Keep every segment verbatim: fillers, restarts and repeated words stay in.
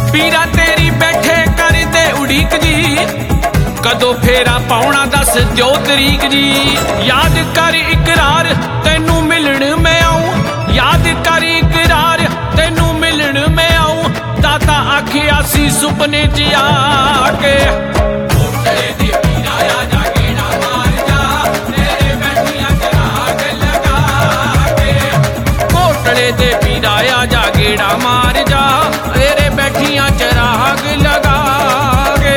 पीरा तेरी बैठे कर दे उड़ीक जी, कदों फेरा पाउणा दस दिओ तरीक जी। याद कर इकरार तैनू मिलण मैं आऊं, याद कर इकरार तैनू मिलण मैं आऊं। दाता आखिया सी सुपने च आके दे पीरा आजा गेड़ा मार जा, तेरे बैठियां चराग लगा के।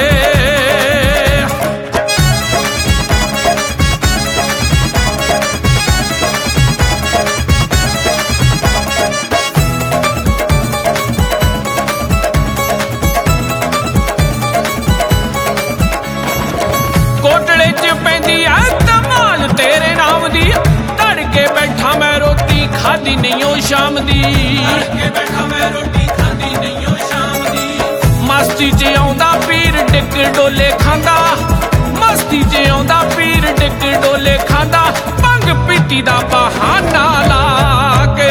कोटड़े च पैंदी है धमाल तेरे नाम दी, तड़के बैठा मैं रोटी खादी नहीं हो शाम दी, तड़के बैठा मैं रोटी खादी नहीं हो शाम दी। मस्ती च आउंदा पीर डिक डोले खांदा, मस्ती च आउंदा पीर डिक डोले खांदा। भंग पीती दा बहाना ला के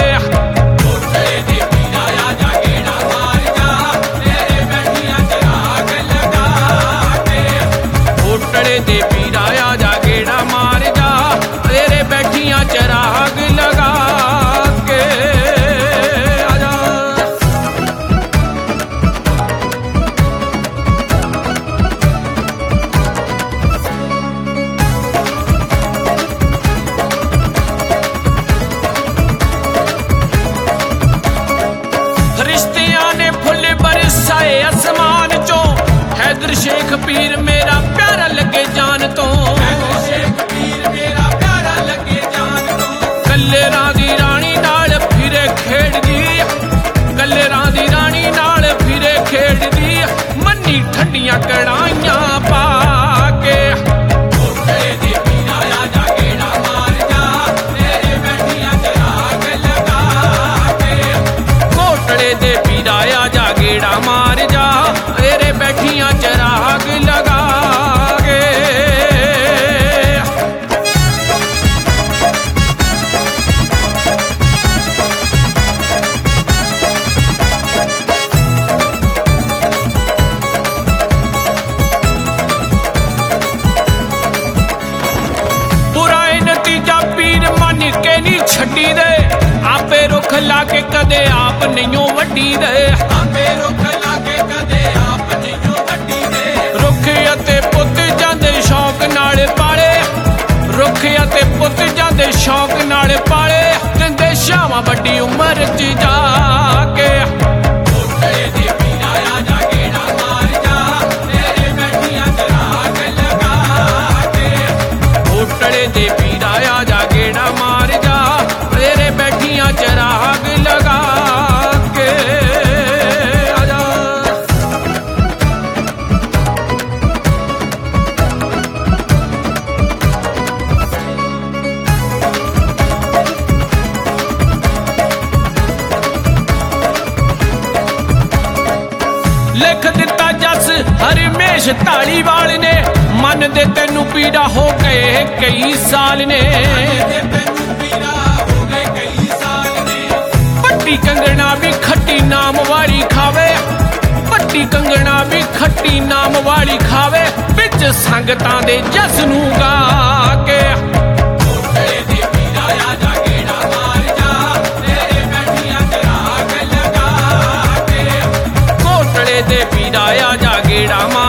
कोटड़े दे पीरा आजा गेड़ा मार जा, तेरे बैठियां चराग लगा के। आजा रिश्तियां ने फुल बरसाए आसमान चो, हैदर शेख पीर मेरा प्यारा लगे जान तो, हैदर शेख पीर मेरा प्यारा लगे जान तो। कल्लेरां दी रानी नाल फिरे खेड़दी, कल्लेरां दी रानी नाल फिरे खेड़दी। मन्नी ठंडियां कड़ाइयां पा के कोटड़े दे पीरा आजा गेड़ा मार जा, तेरे बैठियां चराग लगा के। कोटड़े दे पीरा आजा गेड़ा मार जा, तेरे बैठियां चराग लगा के। बुराई नतीजा पीर मन के नहीं छड्डी दे, आपे रुख लाके कदे आप नहीं वड्डी दे, आपे रुख लाके कदे आप नहीं वड्डी दे। रुख अते पुत जांदे शौक नाल पाले, रुख अते पुत जांदे शौक नाल पाले। दिंदे शावां वड्डी उमर च जाके कोटड़े दे पीरा आजा गेड़ा मार जा, तेरे बैठियां चराग लगा के। कोटड़े दे पीरा आजा गेड़ा मार जा, तेरे बैठियां चराग लगा के। आजा लिख दिता जस हरमेश धालीवाल ने, मन दे तेनू पीड़ा हो गए कई साल ने, पट्टी कंगना भी खट्टी नाम वाली खावे, पट्टी कंगना भी खट्टी नाम वाली खावे। बिच संगतां दे जसनू गा के कोटड़े दे पीरा आजा गेड़ा मार जा, तेरे बैठियां चराग लगा के। कोटड़े दे पीरा आजा गेड़ा मार